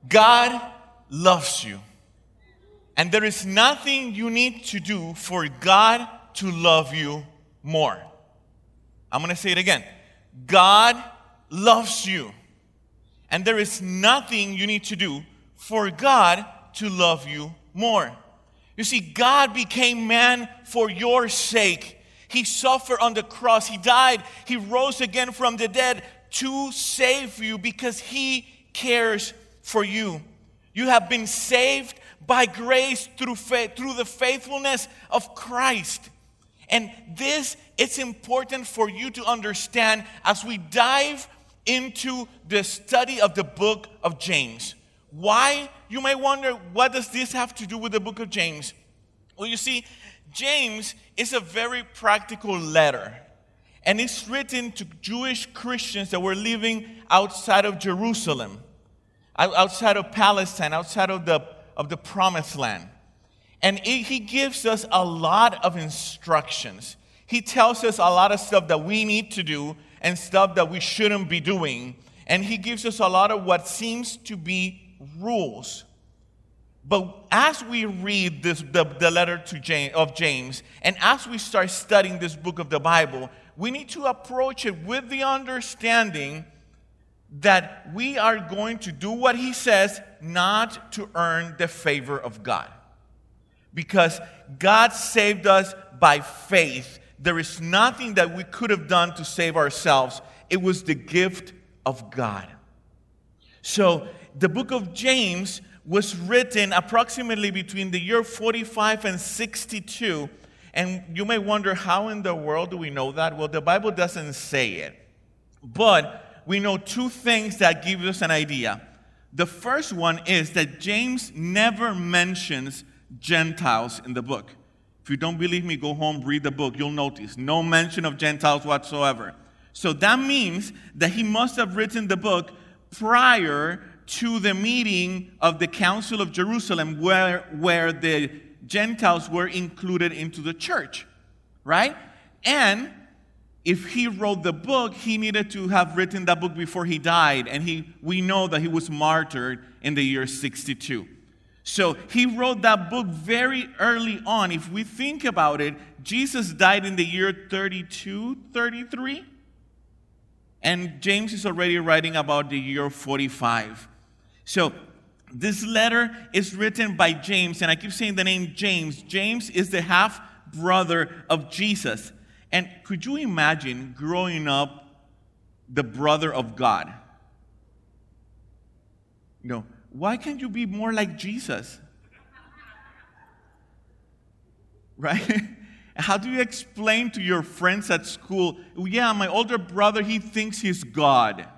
God loves you. And there is nothing you need to do for God to love you more. I'm going to say it again. God loves you. And there is nothing you need to do for God to love you more. You see, God became man for your sake. He suffered on the cross. He died. He rose again from the dead to save you because He cares for you. You have been saved by grace through faith, through the faithfulness of Christ. And this is important for you to understand as we dive into the study of the book of James. Why? You may wonder, what does this have to do with the book of James? Well, you see, James is a very practical letter. And it's written to Jewish Christians that were living outside of Jerusalem, outside of Palestine, outside of the Promised Land. And he gives us a lot of instructions. He tells us a lot of stuff that we need to do and stuff that we shouldn't be doing. And he gives us a lot of what seems to be rules. But as we read the letter of James, and as we start studying this book of the Bible, we need to approach it with the understanding that we are going to do what he says, not to earn the favor of God. Because God saved us by faith. There is nothing that we could have done to save ourselves. It was the gift of God. So the book of James was written approximately between the year 45 and 62. And you may wonder, how in the world do we know that? Well, the Bible doesn't say it. But we know two things that give us an idea. The first one is that James never mentions Gentiles in the book. If you don't believe me, go home, read the book. You'll notice no mention of Gentiles whatsoever. So that means that he must have written the book prior to the meeting of the Council of Jerusalem where the Gentiles were included into the church, right? And if he wrote the book, he needed to have written that book before he died. And we know that he was martyred in the year 62. So he wrote that book very early on. If we think about it, Jesus died in the year 32, 33. And James is already writing about the year 45. So this letter is written by James. And I keep saying the name James. James is the half-brother of Jesus. And could you imagine growing up the brother of God? You know, why can't you be more like Jesus? Right? How do you explain to your friends at school, yeah, my older brother, he thinks he's God?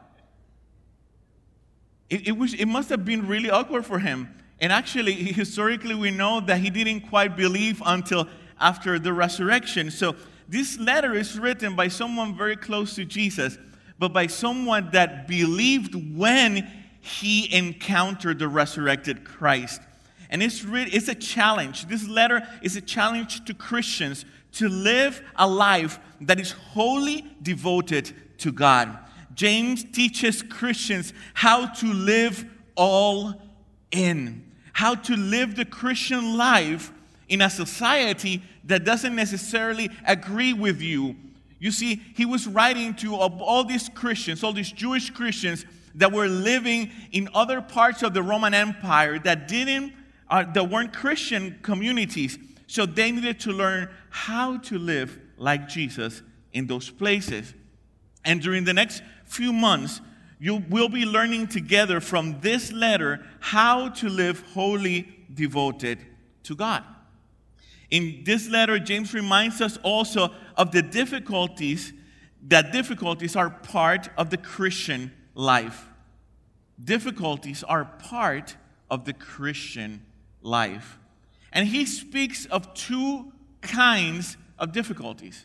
It must have been really awkward for him. And actually, historically, we know that he didn't quite believe until after the resurrection. So this letter is written by someone very close to Jesus, but by someone that believed when he encountered the resurrected Christ. And it's a challenge. This letter is a challenge to Christians to live a life that is wholly devoted to God. James teaches Christians how to live all in, how to live the Christian life in a society that doesn't necessarily agree with you. You see, he was writing to all these Christians, all these Jewish Christians that were living in other parts of the Roman Empire that weren't Christian communities. So they needed to learn how to live like Jesus in those places. And during the next few months, we'll be learning together from this letter how to live wholly devoted to God. In this letter, James reminds us also of the difficulties are part of the Christian life. Difficulties are part of the Christian life. And he speaks of two kinds of difficulties: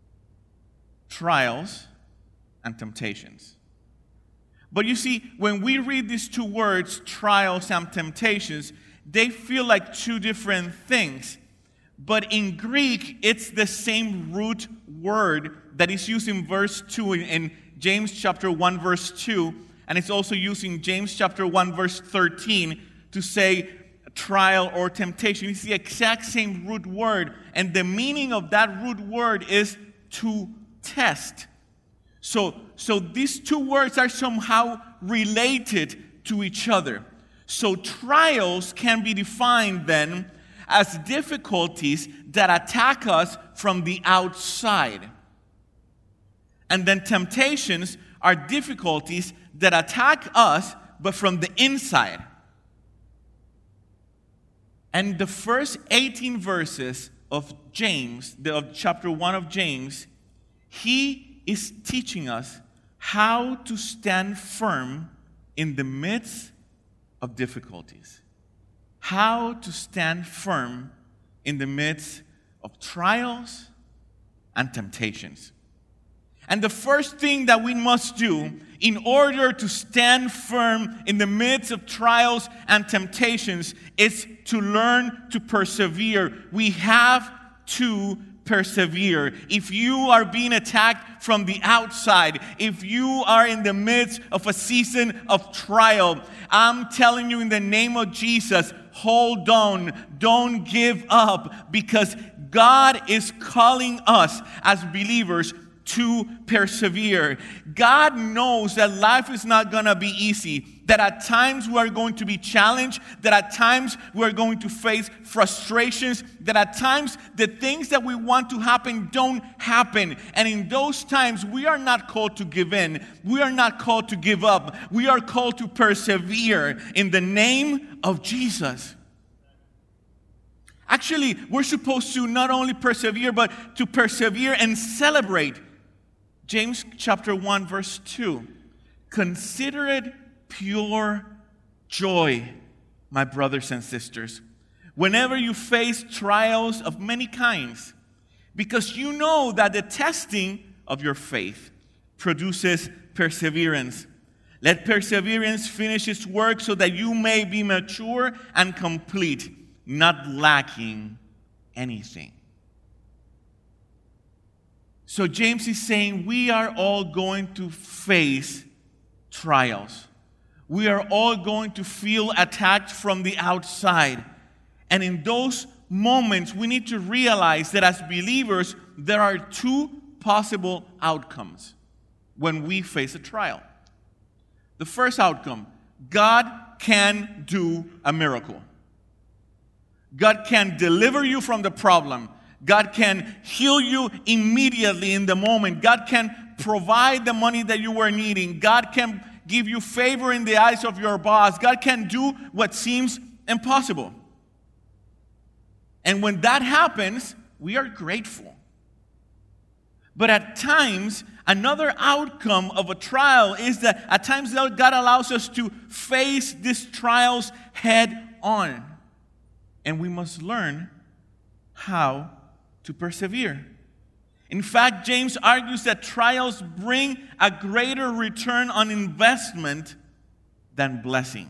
trials and temptations. But you see, when we read these two words, trials and temptations, they feel like two different things. But in Greek, it's the same root word that is used in verse 2 in James chapter 1, verse 2, and it's also used in James chapter 1, verse 13 to say trial or temptation. It's the exact same root word, and the meaning of that root word is to test. So these two words are somehow related to each other. So trials can be defined then as difficulties that attack us from the outside. And then temptations are difficulties that attack us, but from the inside. And the first 18 verses of James, of chapter 1 of James, he is teaching us how to stand firm in the midst of difficulties. How to stand firm in the midst of trials and temptations. And the first thing that we must do in order to stand firm in the midst of trials and temptations is to learn to persevere. We have to persevere. If you are being attacked from the outside, if you are in the midst of a season of trial, I'm telling you in the name of Jesus, hold on, don't give up, because God is calling us as believers to persevere. God knows that life is not going to be easy, that at times we are going to be challenged, that at times we are going to face frustrations, that at times the things that we want to happen don't happen. And in those times, we are not called to give in. We are not called to give up. We are called to persevere in the name of Jesus. Actually, we're supposed to not only persevere, but to persevere and celebrate. James chapter 1, verse 2. Consider it pure joy, my brothers and sisters, whenever you face trials of many kinds, because you know that the testing of your faith produces perseverance. Let perseverance finish its work so that you may be mature and complete, not lacking anything. So James is saying we are all going to face trials. We are all going to feel attacked from the outside. And in those moments, we need to realize that as believers, there are two possible outcomes when we face a trial. The first outcome, God can do a miracle. God can deliver you from the problem. God can heal you immediately in the moment. God can provide the money that you were needing. God can give you favor in the eyes of your boss. God can do what seems impossible. And when that happens, we are grateful. But at times, another outcome of a trial is that at times God allows us to face these trials head on. And we must learn how to persevere. In fact, James argues that trials bring a greater return on investment than blessing.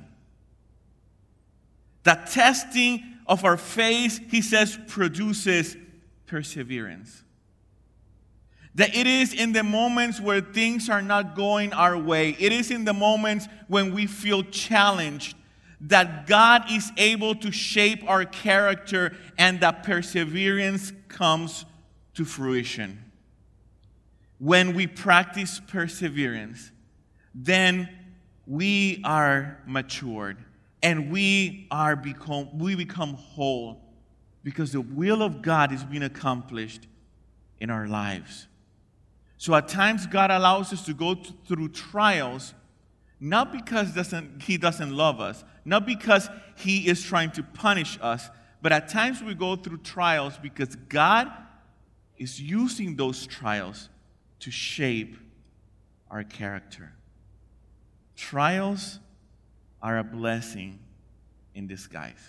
The testing of our faith, he says, produces perseverance. That it is in the moments where things are not going our way, it is in the moments when we feel challenged, that God is able to shape our character and that perseverance comes to fruition. When we practice perseverance, then we are matured and we become whole because the will of God is being accomplished in our lives. So at times God allows us to go through trials, not because He doesn't love us, not because He is trying to punish us, but at times we go through trials because God is using those trials to shape our character. Trials are a blessing in disguise.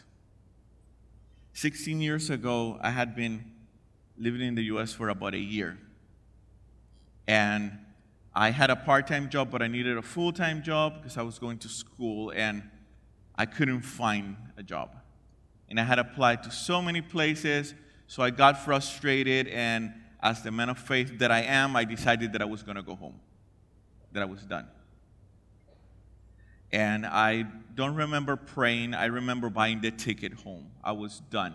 16 years ago, I had been living in the U.S. for about a year. And I had a part-time job, but I needed a full-time job because I was going to school, and I couldn't find a job. And I had applied to so many places, so I got frustrated, and as the man of faith that I am, I decided that I was going to go home, that I was done. And I don't remember praying. I remember buying the ticket home. I was done.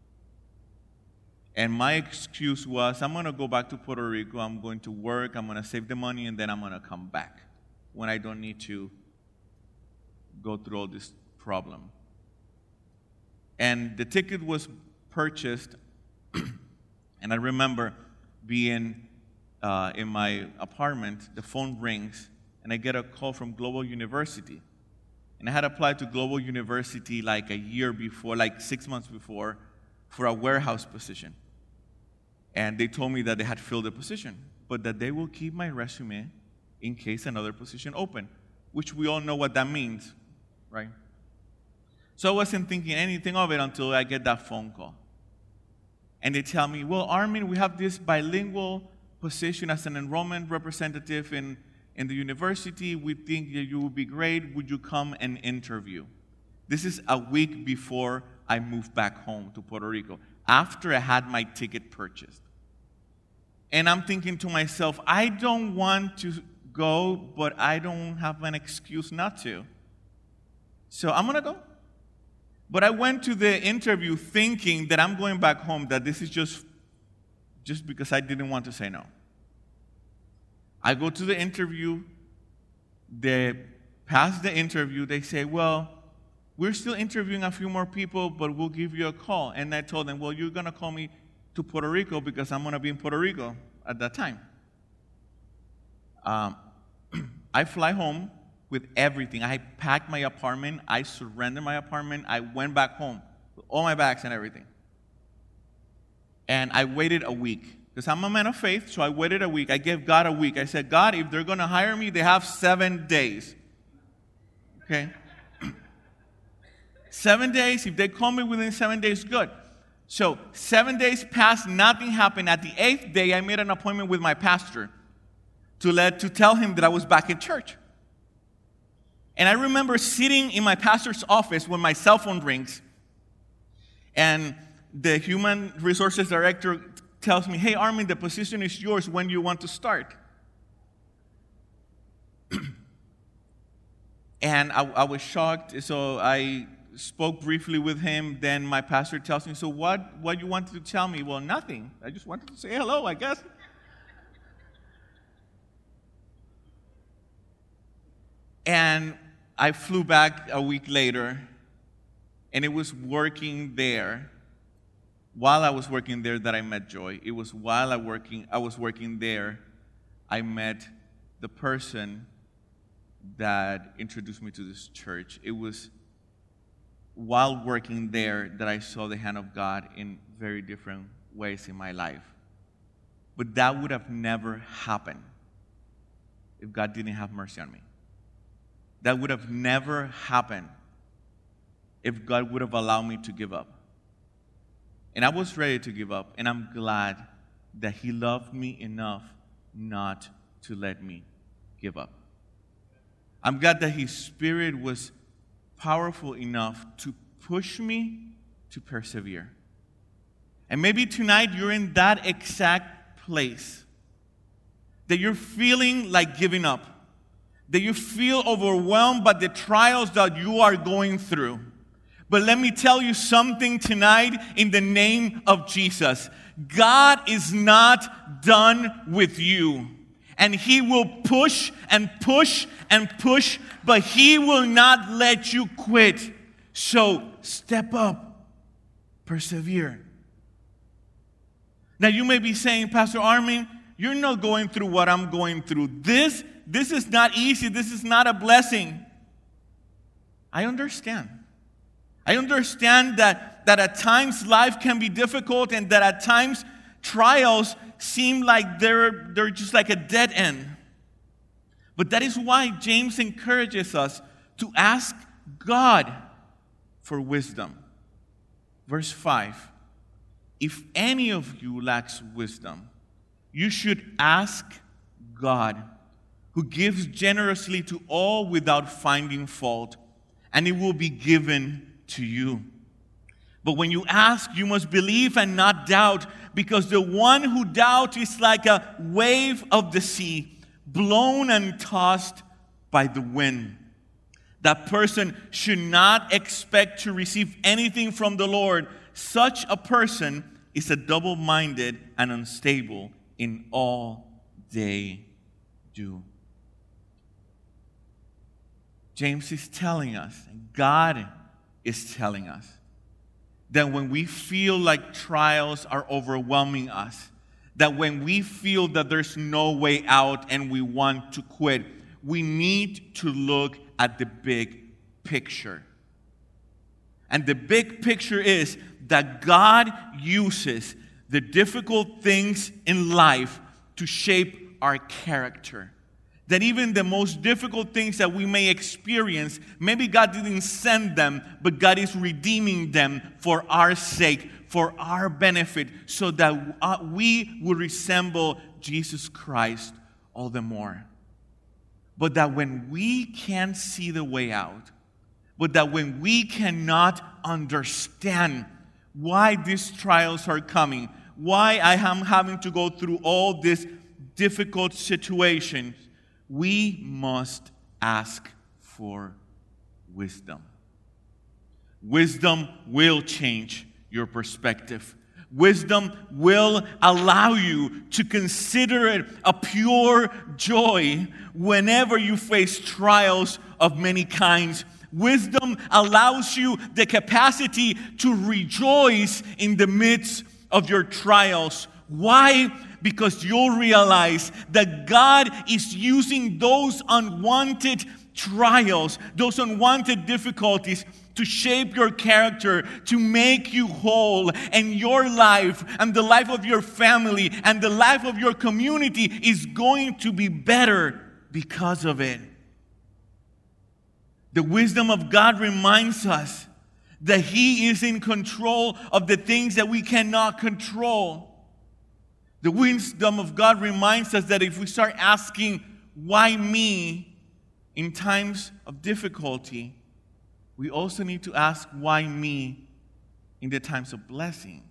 And my excuse was, I'm going to go back to Puerto Rico. I'm going to work. I'm going to save the money, and then I'm going to come back when I don't need to go through all this problem. And the ticket was purchased, and I remember being in my apartment. The phone rings, and I get a call from Global University. And I had applied to Global University like a year before, like 6 months before, for a warehouse position. And they told me that they had filled the position, but that they will keep my resume in case another position opened, which we all know what that means, right? So I wasn't thinking anything of it until I get that phone call. And they tell me, well, Armin, we have this bilingual position as an enrollment representative in the university. We think that you would be great. Would you come and interview? This is a week before I moved back home to Puerto Rico, after I had my ticket purchased. And I'm thinking to myself, I don't want to go, but I don't have an excuse not to. So I'm going to go. But I went to the interview thinking that I'm going back home, that this is just because I didn't want to say no. I go to the interview. They pass the interview. They say, well, we're still interviewing a few more people, but we'll give you a call. And I told them, well, you're going to call me to Puerto Rico because I'm going to be in Puerto Rico at that time. I fly home with everything. I packed my apartment. I surrendered my apartment. I went back home with all my bags and everything. And I waited a week because I'm a man of faith, so I waited a week. I gave God a week. I said, God, if they're going to hire me, they have 7 days. Okay? 7 days, if they call me within 7 days, good. So 7 days passed, nothing happened. At the 8th day, I made an appointment with my pastor to tell him that I was back in church. And I remember sitting in my pastor's office when my cell phone rings, and the human resources director tells me, hey, Armin, the position is yours. When do you want to start? And I was shocked, so I spoke briefly with him. Then my pastor tells me, so what you wanted to tell me? Well, nothing. I just wanted to say hello, I guess. And I flew back a week later, and it was working there, while I was working there, that I met Joy. It was while I was working there, I met the person that introduced me to this church. It was while working there that I saw the hand of God in very different ways in my life. But that would have never happened if God didn't have mercy on me. That would have never happened if God would have allowed me to give up. And I was ready to give up, and I'm glad that He loved me enough not to let me give up. I'm glad that His Spirit was powerful enough to push me to persevere. And maybe tonight you're in that exact place, that you're feeling like giving up, that you feel overwhelmed by the trials that you are going through. But let me tell you something tonight in the name of Jesus. God is not done with you. And He will push and push and push, but He will not let you quit. So step up, persevere. Now you may be saying, Pastor Armin, you're not going through what I'm going through. This is not easy. This is not a blessing. I understand. I understand that at times life can be difficult, and that at times trials seem like they're just like a dead end. But that is why James encourages us to ask God for wisdom. Verse 5, if any of you lacks wisdom, you should ask God, who gives generously to all without finding fault, and it will be given to you. But when you ask, you must believe and not doubt, because the one who doubts is like a wave of the sea, blown and tossed by the wind. That person should not expect to receive anything from the Lord. Such a person is a double-minded and unstable in all they do. James is telling us, and God is telling us, that when we feel like trials are overwhelming us, that when we feel that there's no way out and we want to quit, we need to look at the big picture. And the big picture is that God uses the difficult things in life to shape our character. That even the most difficult things that we may experience, maybe God didn't send them, but God is redeeming them for our sake, for our benefit, so that we will resemble Jesus Christ all the more. But that when we can't see the way out, but that when we cannot understand why these trials are coming, why I am having to go through all these difficult situations, we must ask for wisdom. Wisdom will change your perspective. Wisdom will allow you to consider it a pure joy whenever you face trials of many kinds. Wisdom allows you the capacity to rejoice in the midst of your trials. Why? Because you'll realize that God is using those unwanted trials, those unwanted difficulties, to shape your character, to make you whole, and your life and the life of your family and the life of your community is going to be better because of it. The wisdom of God reminds us that He is in control of the things that we cannot control. The wisdom of God reminds us that if we start asking, why me, in times of difficulty, we also need to ask, why me, in the times of blessing.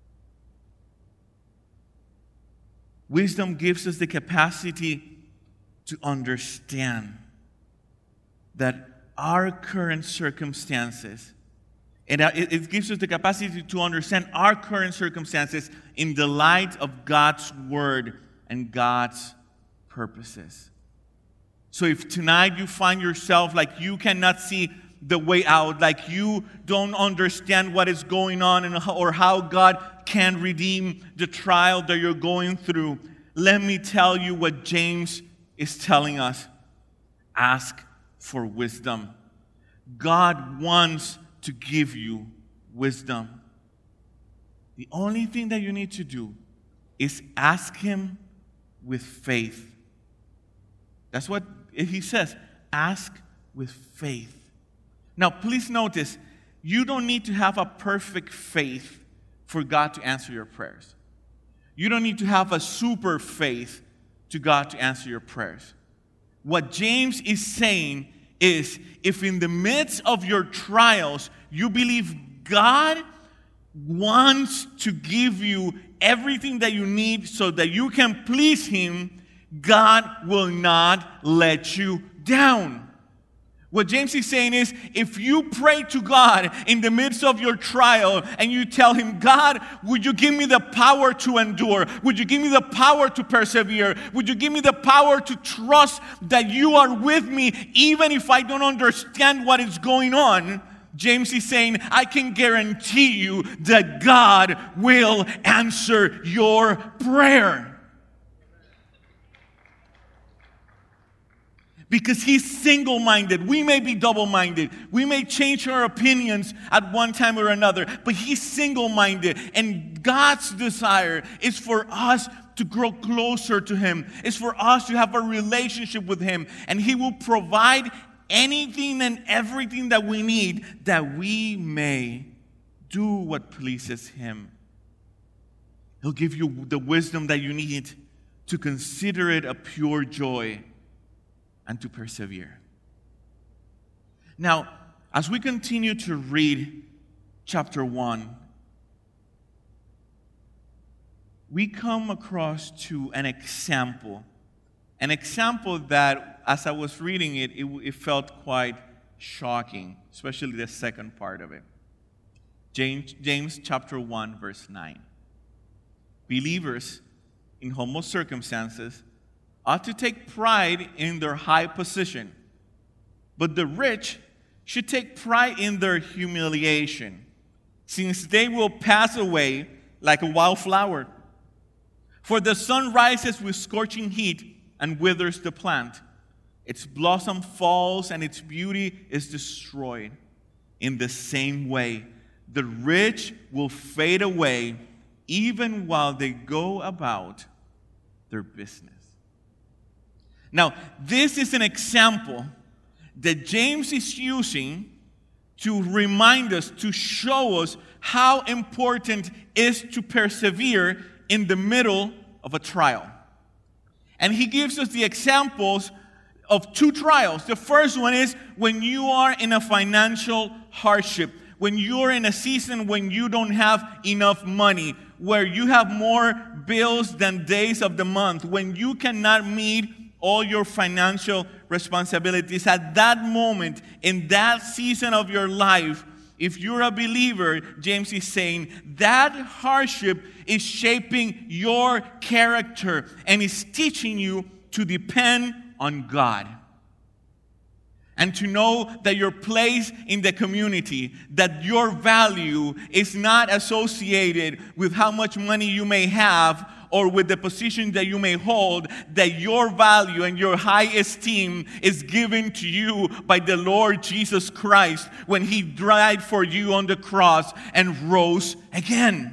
Wisdom gives us the capacity to understand that our current circumstances, and it gives us the capacity to understand our current circumstances in the light of God's Word and God's purposes. So if tonight you find yourself like you cannot see the way out, like you don't understand what is going on or how God can redeem the trial that you're going through, let me tell you what James is telling us. Ask for wisdom. God wants to give you wisdom. The only thing that you need to do is ask Him with faith. That's what He says. Ask with faith. Now, please notice, you don't need to have a perfect faith for God to answer your prayers. You don't need to have a super faith to God to answer your prayers. What James is saying is, if in the midst of your trials, you believe God wants to give you everything that you need so that you can please Him, God will not let you down. What James is saying is, if you pray to God in the midst of your trial and you tell Him, God, would you give me the power to endure? Would you give me the power to persevere? Would you give me the power to trust that you are with me even if I don't understand what is going on? James is saying, I can guarantee you that God will answer your prayer. Because He's single-minded. We may be double-minded. We may change our opinions at one time or another. But He's single-minded. And God's desire is for us to grow closer to Him. It's for us to have a relationship with Him. And He will provide anything and everything that we need that we may do what pleases Him. He'll give you the wisdom that you need to consider it a pure joy and to persevere. Now, as we continue to read chapter 1, we come across to an example that, as I was reading it, it felt quite shocking, especially the second part of it. James chapter 1, verse 9. Believers in humble circumstances ought to take pride in their high position, but the rich should take pride in their humiliation, since they will pass away like a wildflower. For the sun rises with scorching heat and withers the plant. Its blossom falls and its beauty is destroyed. In the same way, the rich will fade away even while they go about their business. Now, this is an example that James is using to remind us, to show us how important it is to persevere in the middle of a trial. And he gives us the examples of two trials. The first one is when you are in a financial hardship, when you're in a season when you don't have enough money, where you have more bills than days of the month, when you cannot meet all your financial responsibilities. At that moment, in that season of your life, if you're a believer, James is saying, that hardship is shaping your character and is teaching you to depend on God. And to know that your place in the community, that your value is not associated with how much money you may have or with the position that you may hold, that your value and your high esteem is given to you by the Lord Jesus Christ when He died for you on the cross and rose again.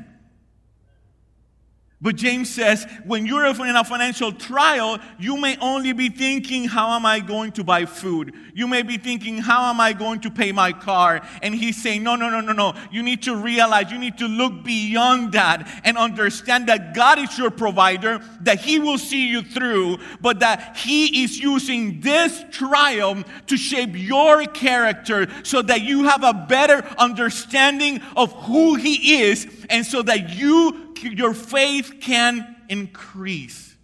But James says, when you're in a financial trial, you may only be thinking, how am I going to buy food? You may be thinking, how am I going to pay my car? And he's saying, no. You need to realize, you need to look beyond that and understand that God is your provider, that He will see you through, but that He is using this trial to shape your character so that you have a better understanding of who He is, and so that your faith can increase.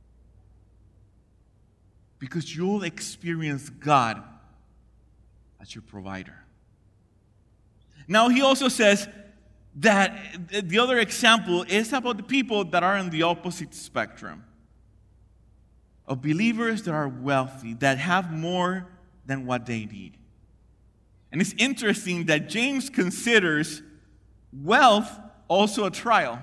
Because you'll experience God as your provider. Now, he also says that the other example is about the people that are on the opposite spectrum. Of believers that are wealthy, that have more than what they need. And it's interesting that James considers wealth also a trial.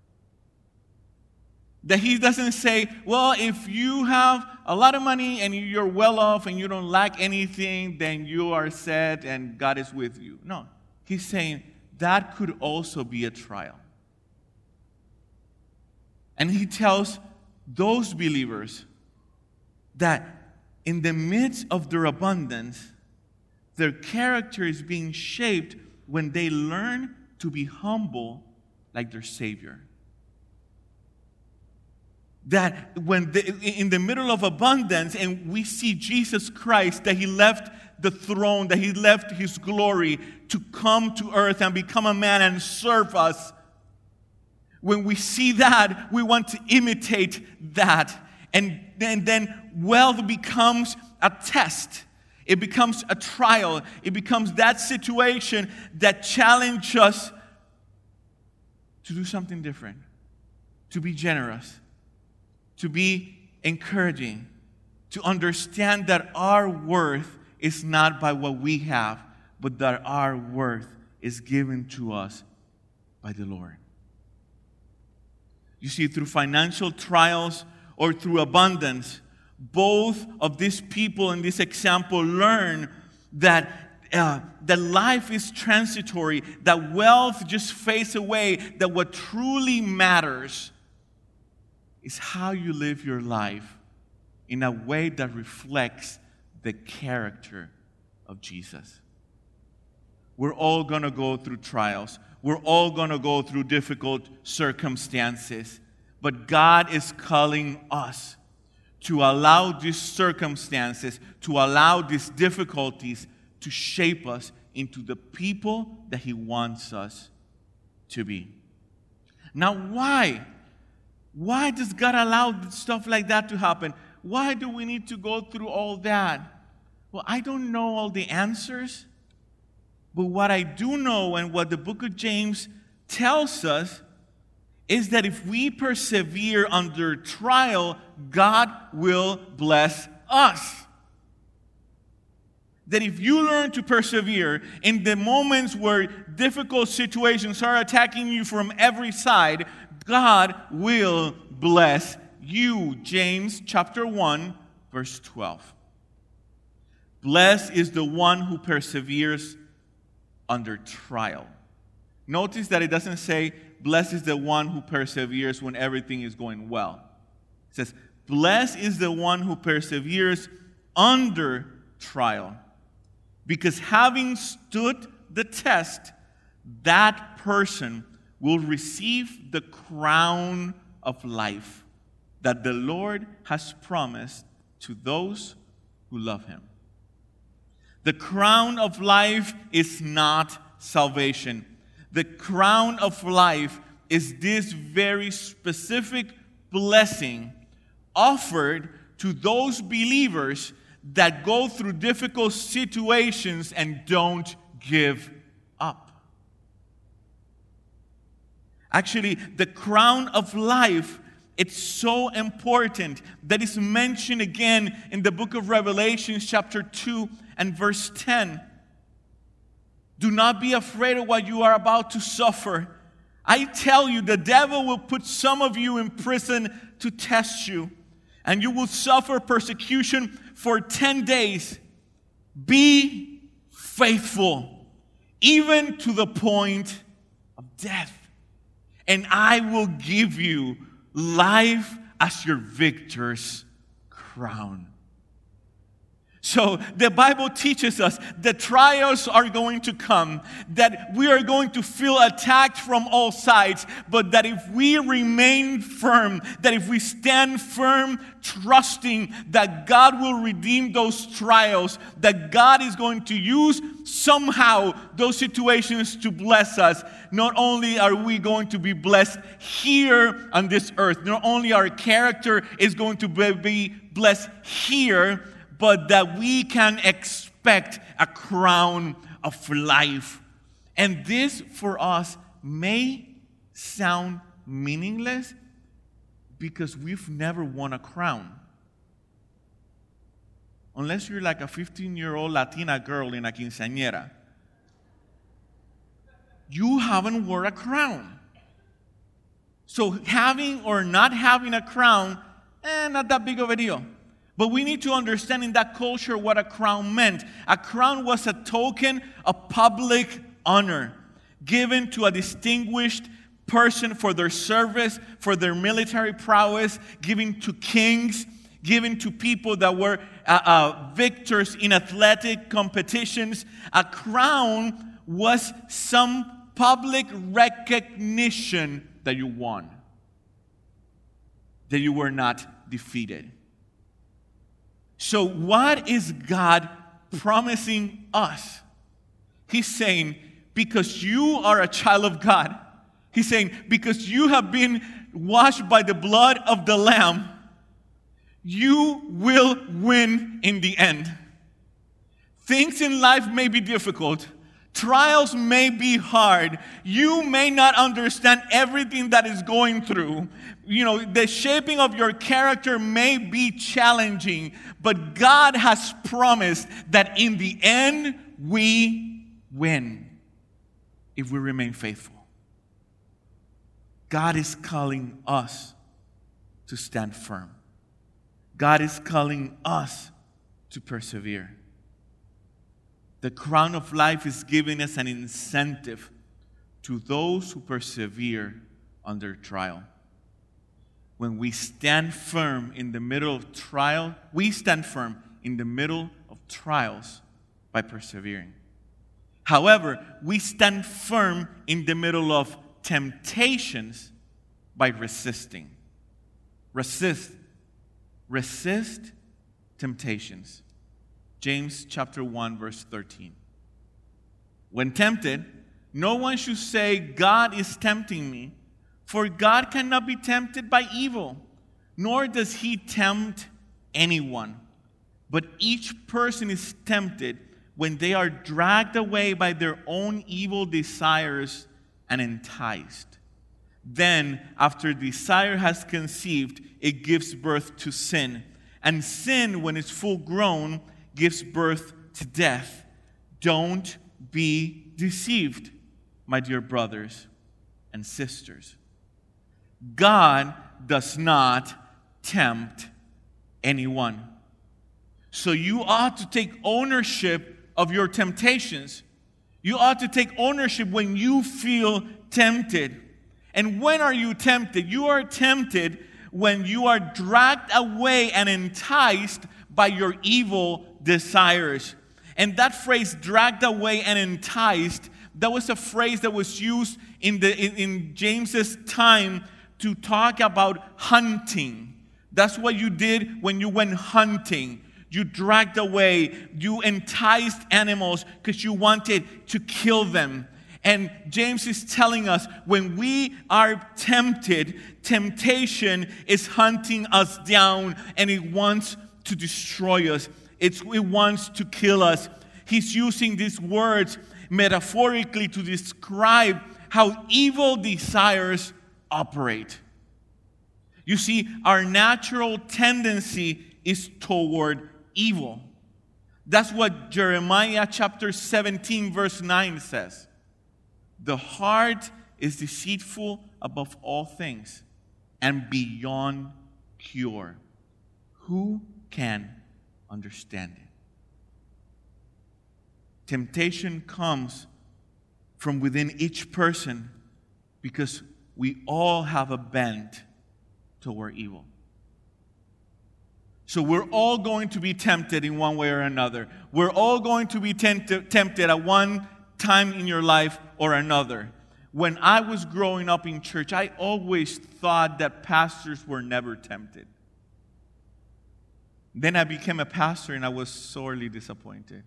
That he doesn't say, well, if you have a lot of money and you're well off and you don't lack anything, then you are set and God is with you. No, he's saying that could also be a trial. And he tells those believers that in the midst of their abundance, their character is being shaped when they learn to be humble like their Savior. That when in the middle of abundance, and we see Jesus Christ, that He left the throne, that He left His glory to come to earth and become a man and serve us. When we see that, we want to imitate that. And then wealth becomes a test. It becomes a trial. It becomes that situation that challenges us to do something different, to be generous, to be encouraging, to understand that our worth is not by what we have, but that our worth is given to us by the Lord. You see, through financial trials or through abundance, both of these people in this example learn that life is transitory, that wealth just fades away, that what truly matters is how you live your life in a way that reflects the character of Jesus. We're all going to go through trials. We're all going to go through difficult circumstances. But God is calling us to allow these circumstances, to allow these difficulties to shape us into the people that He wants us to be. Now, why? Why does God allow stuff like that to happen? Why do we need to go through all that? Well, I don't know all the answers, but what I do know and what the book of James tells us is that if we persevere under trial, God will bless us. That if you learn to persevere in the moments where difficult situations are attacking you from every side, God will bless you. James chapter 1, verse 12. Blessed is the one who perseveres under trial. Notice that it doesn't say, blessed is the one who perseveres when everything is going well. It says, blessed is the one who perseveres under trial. Because having stood the test, that person will receive the crown of life that the Lord has promised to those who love him. The crown of life is not salvation. The crown of life is this very specific blessing offered to those believers that go through difficult situations and don't give up. Actually, the crown of life, it's so important that it's mentioned again in the book of Revelation, chapter 2 and verse 10. Do not be afraid of what you are about to suffer. I tell you, the devil will put some of you in prison to test you, and you will suffer persecution for 10 days. Be faithful, even to the point of death, and I will give you life as your victor's crown. So the Bible teaches us that trials are going to come, that we are going to feel attacked from all sides, but that if we remain firm, that if we stand firm, trusting that God will redeem those trials, that God is going to use somehow those situations to bless us, not only are we going to be blessed here on this earth, not only our character is going to be blessed here, but that we can expect a crown of life. And this for us may sound meaningless because we've never won a crown. Unless you're like a 15-year-old Latina girl in a quinceañera. You haven't worn a crown. So having or not having a crown, not that big of a deal. But we need to understand in that culture what a crown meant. A crown was a token of public honor given to a distinguished person for their service, for their military prowess, given to kings, given to people that were victors in athletic competitions. A crown was some public recognition that you won, that you were not defeated. So what is God promising us? He's saying, because you are a child of God, he's saying, because you have been washed by the blood of the Lamb, you will win in the end. Things in life may be difficult. Trials may be hard. You may not understand everything that is going through. The shaping of your character may be challenging, but God has promised that in the end, we win if we remain faithful. God is calling us to stand firm. God is calling us to persevere. The crown of life is giving us an incentive to those who persevere under trial. When we stand firm in the middle of trial, we stand firm in the middle of trials by persevering. However, we stand firm in the middle of temptations by resisting. Resist temptations. James chapter 1, verse 13. When tempted, no one should say, God is tempting me, for God cannot be tempted by evil, nor does he tempt anyone. But each person is tempted when they are dragged away by their own evil desires and enticed. Then, after desire has conceived, it gives birth to sin. And sin, when it's full grown, gives birth to death. Don't be deceived, my dear brothers and sisters. God does not tempt anyone. So you ought to take ownership of your temptations. You ought to take ownership when you feel tempted. And when are you tempted? You are tempted when you are dragged away and enticed by your evil desires. And that phrase, dragged away and enticed, that was a phrase that was used in James's time to talk about hunting. That's what you did when you went hunting. You dragged away, you enticed animals because you wanted to kill them. And James is telling us when we are tempted, temptation is hunting us down and it wants to destroy us. It wants to kill us. He's using these words metaphorically to describe how evil desires operate. You see, our natural tendency is toward evil. That's what Jeremiah chapter 17 verse 9 says. The heart is deceitful above all things and beyond cure. Who can understand it? Temptation comes from within each person because we all have a bent toward evil. So we're all going to be tempted in one way or another. We're all going to be tempted at one time in your life or another. When I was growing up in church, I always thought that pastors were never tempted. Then I became a pastor and I was sorely disappointed.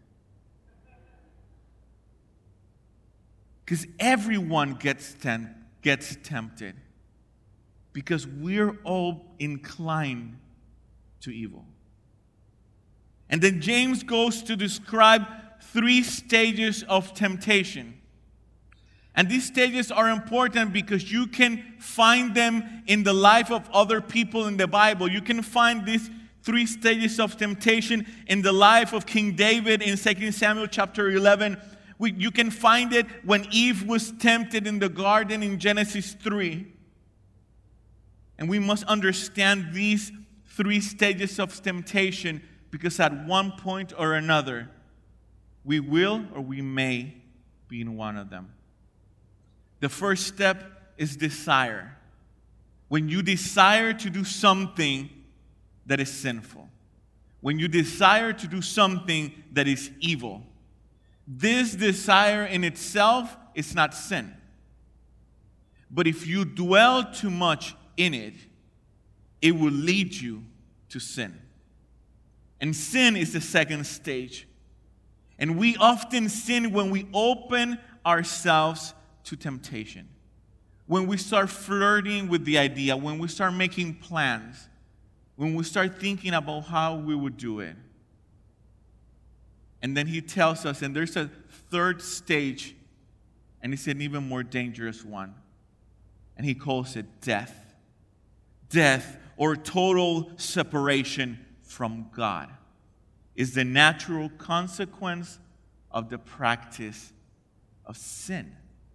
Because everyone gets tempted. Because we're all inclined to evil. And then James goes to describe 3 stages of temptation. And these stages are important because you can find them in the life of other people in the Bible. You can find these 3 stages of temptation in the life of King David in 2 Samuel chapter 11. You can find it when Eve was tempted in the garden in Genesis 3. And we must understand these 3 stages of temptation because at one point or another, we will or we may be in one of them. The first step is desire. When you desire to do something that is sinful. When you desire to do something that is evil. This desire in itself is not sin. But if you dwell too much in it, it will lead you to sin. And sin is the second stage. And we often sin when we open ourselves to temptation. When we start flirting with the idea, when we start making plans, when we start thinking about how we would do it. And then he tells us, and there's a third stage, and it's an even more dangerous one. And he calls it death. Death, or total separation from God, is the natural consequence of the practice of sin.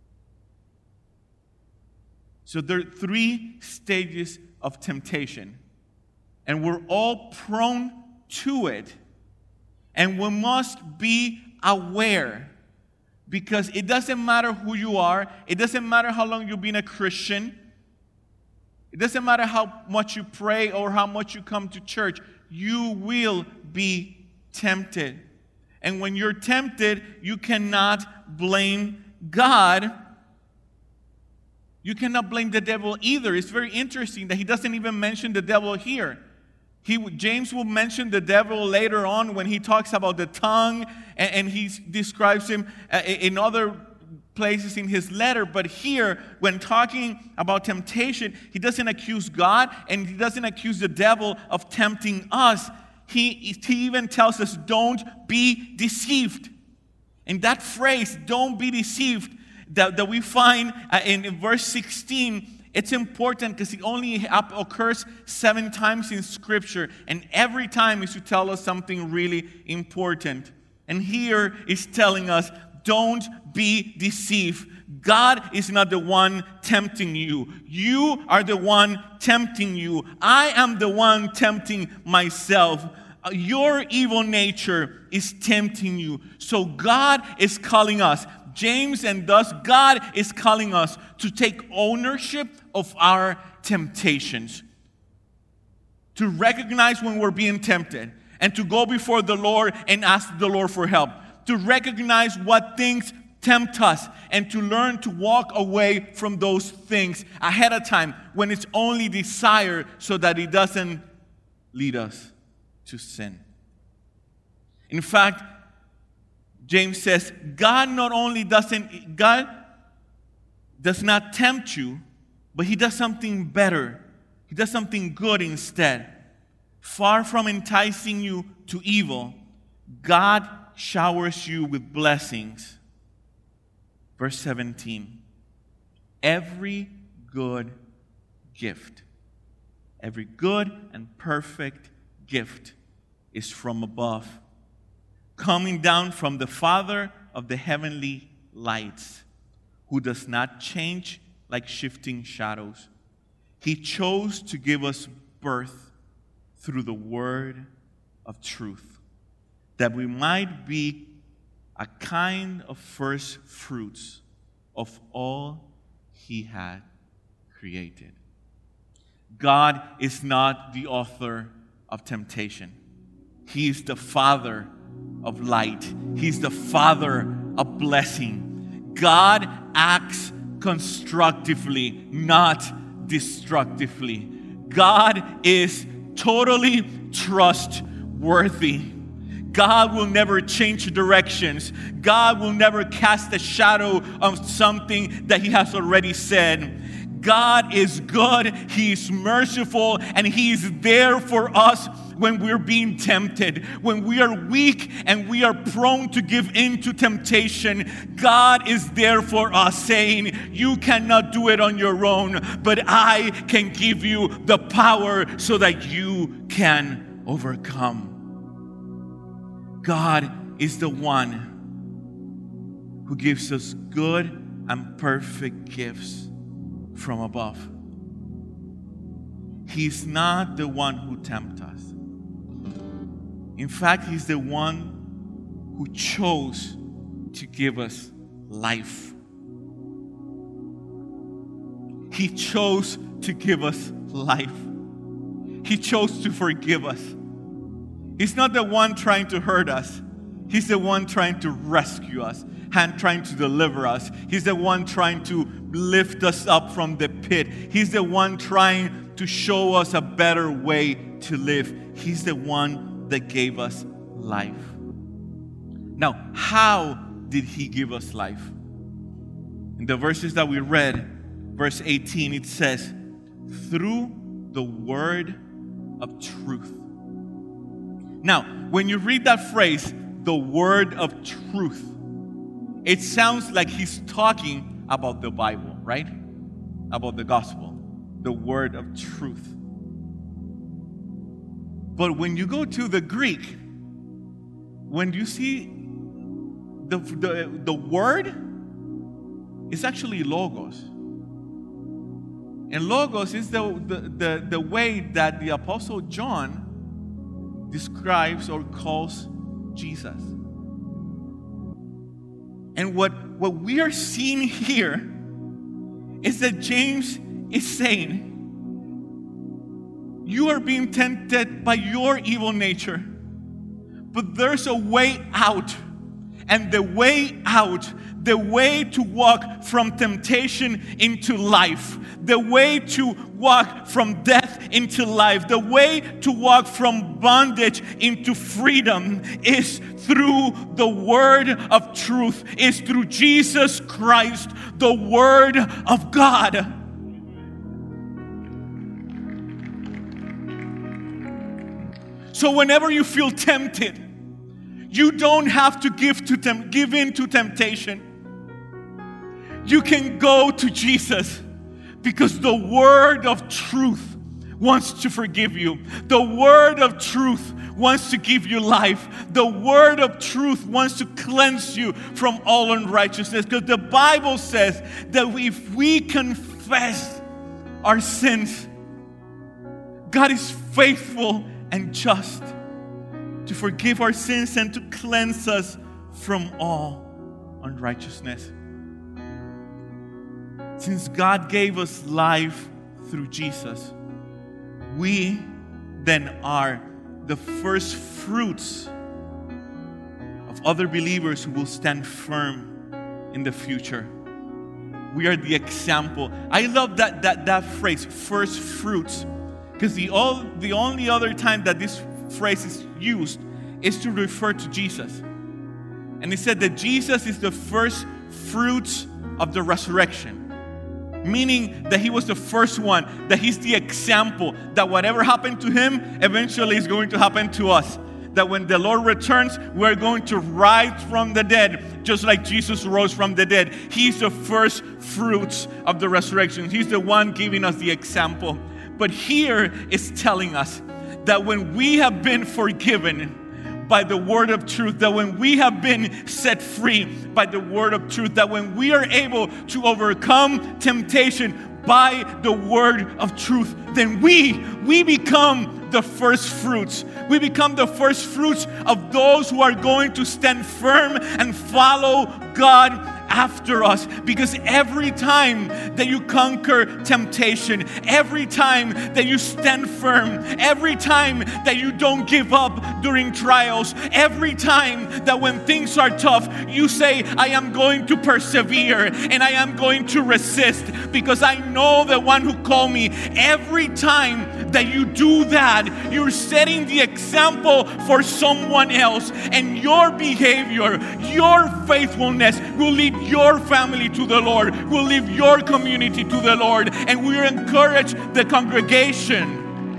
So there are 3 stages of temptation, and we're all prone to it. And we must be aware, because it doesn't matter who you are, it doesn't matter how long you've been a Christian, it doesn't matter how much you pray or how much you come to church, you will be tempted. And when you're tempted, you cannot blame God. You cannot blame the devil either. It's very interesting that he doesn't even mention the devil here. James will mention the devil later on when he talks about the tongue, and he describes him in other places in his letter. But here, when talking about temptation, he doesn't accuse God and he doesn't accuse the devil of tempting us. he even tells us, don't be deceived. And that phrase, don't be deceived, that we find in verse 16, it's important because it only occurs 7 times in Scripture. And every time is to tell us something really important. And here is telling us, don't be deceived. God is not the one tempting you. You are the one tempting you. I am the one tempting myself. Your evil nature is tempting you. So God is calling us, James, and thus God is calling us to take ownership of our temptations. To recognize when we're being tempted and to go before the Lord and ask the Lord for help. To recognize what things tempt us and to learn to walk away from those things ahead of time when it's only desire so that it doesn't lead us to sin. In fact, James says, God does not tempt you, but He does something better. He does something good instead. Far from enticing you to evil, God showers you with blessings. Verse 17, every good gift, every good and perfect gift is from above, coming down from the Father of the heavenly lights, who does not change like shifting shadows. He chose to give us birth through the word of truth, that we might be a kind of first fruits of all He had created. God is not the author of temptation. He is the Father of light. He's the Father of blessing. God acts constructively, not destructively. God is totally trustworthy. God will never change directions. God will never cast a shadow of something that He has already said. God is good, He is merciful, and He is there for us when we're being tempted. When we are weak and we are prone to give in to temptation, God is there for us, saying, you cannot do it on your own, but I can give you the power so that you can overcome. God is the one who gives us good and perfect gifts from above. He's not the one who tempts us. In fact, He's the one who chose to give us life. He chose to give us life. He chose to forgive us. He's not the one trying to hurt us. He's the one trying to rescue us and trying to deliver us. He's the one trying to lift us up from the pit. He's the one trying to show us a better way to live. He's the one that gave us life. Now, how did He give us life? In the verses that we read, verse 18, it says, through the word of truth. Now, when you read that phrase, the word of truth, it sounds like he's talking about the Bible, right? About the gospel, the word of truth. But when you go to the Greek, when you see the word, it's actually logos. And logos is the way that the Apostle John describes or calls Jesus. And what we are seeing here is that James is saying, you are being tempted by your evil nature, but there's a way out. And the way out, the way to walk from temptation into life, the way to walk from death into life, the way to walk from bondage into freedom is through the word of truth, is through Jesus Christ, the word of God. So whenever you feel tempted, you don't have to give in to temptation. You can go to Jesus because the word of truth wants to forgive you. The word of truth wants to give you life. The word of truth wants to cleanse you from all unrighteousness. Because the Bible says that if we confess our sins, God is faithful and just to forgive our sins and to cleanse us from all unrighteousness. Since God gave us life through Jesus, we then are the first fruits of other believers who will stand firm in the future. We are the example. I love that phrase, first fruits, because the only other time that this phrase is used is to refer to Jesus. And it said that Jesus is the first fruits of the resurrection. Meaning that he was the first one, that he's the example, that whatever happened to him eventually is going to happen to us. That when the Lord returns, we're going to rise from the dead, just like Jesus rose from the dead. He's the first fruits of the resurrection. He's the one giving us the example. But here is telling us that when we have been forgiven by the word of truth, that when we have been set free by the word of truth, that when we are able to overcome temptation by the word of truth, then we become the first fruits. We become the first fruits of those who are going to stand firm and follow God after us. Because every time that you conquer temptation, every time that you stand firm, every time that you don't give up during trials, every time that when things are tough, you say, I am going to persevere and I am going to resist because I know the one who called me. Every time that you do that, you're setting the example for someone else, and your behavior, your faithfulness will lead your family to the Lord, will lead your community to the Lord, and we encourage the congregation.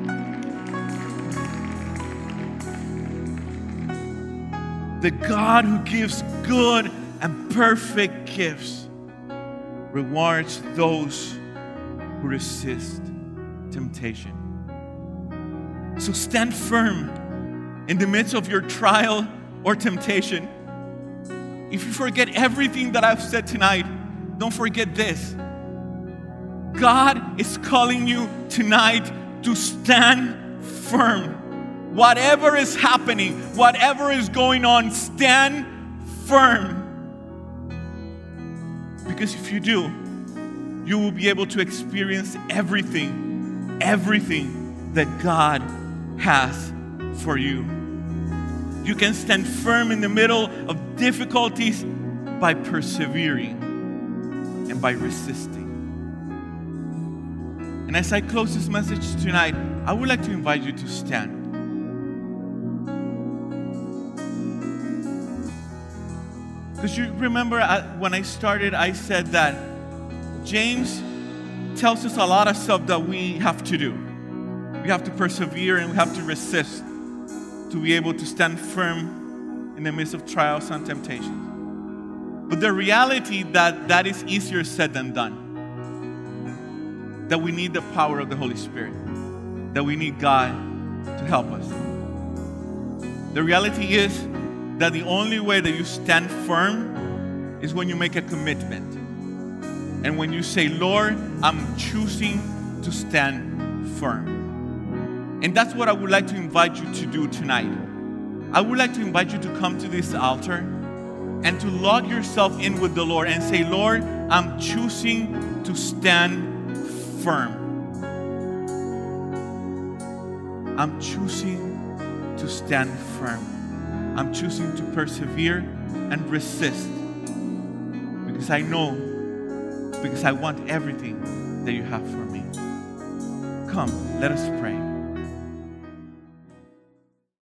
The God who gives good and perfect gifts rewards those who resist temptation. So stand firm in the midst of your trial or temptation. If you forget everything that I've said tonight, don't forget this. God is calling you tonight to stand firm. Whatever is happening, whatever is going on, stand firm. Because if you do, you will be able to experience everything that God has for you. You can stand firm in the middle of difficulties by persevering and by resisting. And as I close this message tonight, I would like to invite you to stand. Because you remember when I started, I said that James tells us a lot of stuff that we have to do. We have to persevere and we have to resist to be able to stand firm in the midst of trials and temptations. But the reality that is easier said than done. That we need the power of the Holy Spirit. That we need God to help us. The reality is that the only way that you stand firm is when you make a commitment. And when you say, Lord, I'm choosing to stand firm. And that's what I would like to invite you to do tonight. I would like to invite you to come to this altar and to log yourself in with the Lord and say, Lord, I'm choosing to stand firm. I'm choosing to stand firm. I'm choosing to persevere and resist because I know, because I want everything that you have for me. Come, let us pray.